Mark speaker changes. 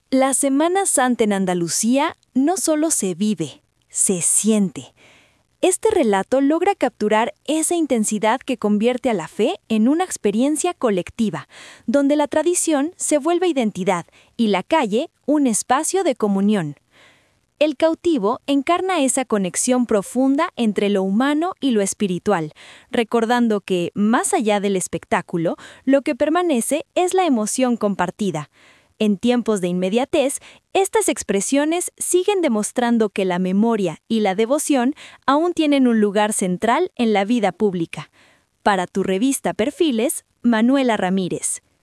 Speaker 1: La Semana Santa en Andalucía no solo se vive, se siente. Este relato logra capturar esa intensidad que convierte a la fe en una experiencia colectiva, donde la tradición se vuelve identidad y la calle un espacio de comunión. El cautivo encarna esa conexión profunda entre lo humano y lo espiritual, recordando que, más allá del espectáculo, lo que permanece es la emoción compartida. En tiempos de inmediatez, estas expresiones siguen demostrando que la memoria y la devoción aún tienen un lugar central en la vida pública. Para tu revista Perfiles, Manuela Ramírez.